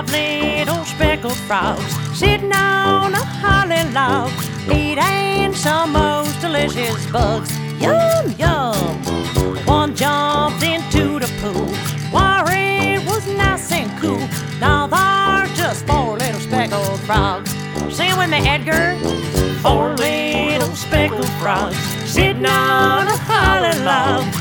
5 little speckled frogs sitting on a holly log, eating some most delicious bugs. Yum, yum. One jumped into the pool while it was nice and cool. Now there's just 4 little speckled frogs. Sing with me, Edgar. 4 little speckled frogs sitting on a holly log,